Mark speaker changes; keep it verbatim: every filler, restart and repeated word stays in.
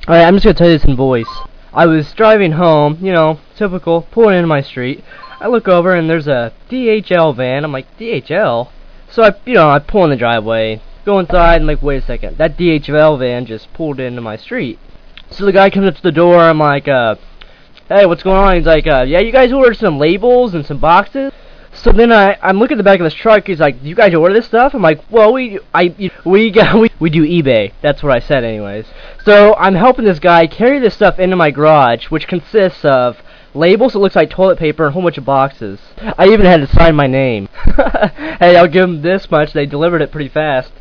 Speaker 1: Alright, I'm just gonna tell you this in voice. I was driving home, you know, typical, pulling into my street. I look over and there's a D H L van. I'm like, D H L? So I, you know, I pull in the driveway, go inside, and like, wait a second. That D H L van just pulled into my street. So the guy comes up to the door. I'm like, uh, hey, what's going on? He's like, uh, yeah, you guys ordered some labels and some boxes? So then I, I'm looking at the back of this truck. He's like, do you guys order this stuff? I'm like, well, we, I, we, got, we, we do eBay. That's what I said, anyways. So I'm helping this guy carry this stuff into my garage, which consists of labels that looks like toilet paper and a whole bunch of boxes. I even had to sign my name. Hey, I'll give them this much. They delivered it pretty fast.